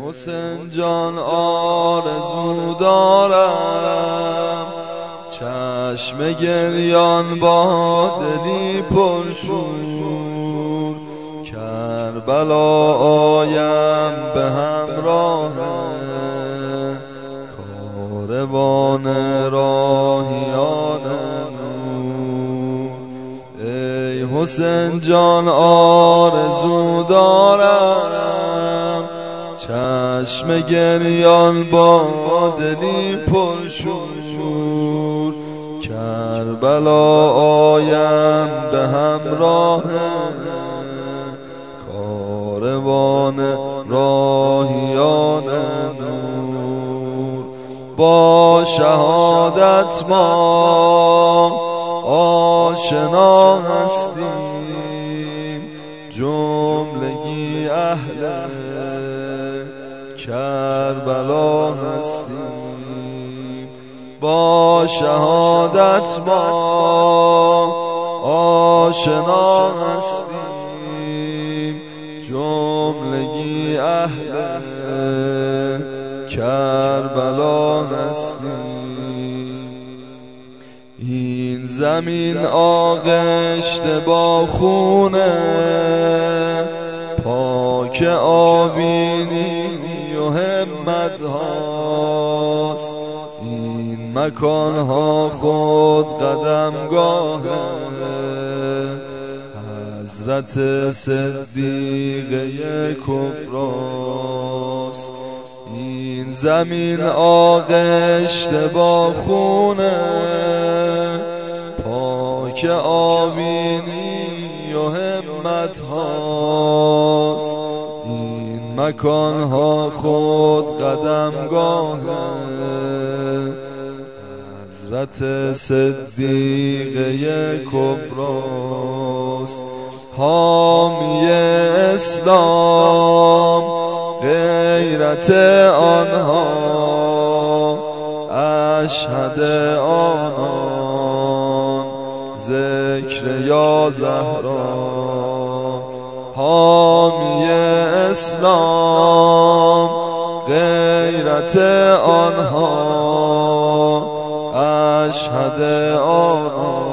حسین جان آرزو دارم چشم گریان با دلی پرشور، کربلا آیم به همراه کاروان راهیان نور. ای حسین جان آرزو دارم چشم گریان با دلی پرشور، کربلا آیم به همراه کاروان راهیان نور. با شهادت ما آشنا هستیم، جملگی اهل کربلا هستیم. با شهادت ما آشنا هستیم، جملگی اهل کربلا هستیم. این زمین آغشته با خونه، پاک آوینی و همت هاست. این مکان ها خود قدمگاه حضرت صدیقه کبراست. این زمین آغشته با خونه، پاک آوینی و همت هاست. این مکان ها خود قدمگاه حضرت صدیقه کبراست. حامی اسلام غیرت آنها، اشهد آنان ذکر یا زهرا. حامی اسلام غیرت آنها، اشهد آنان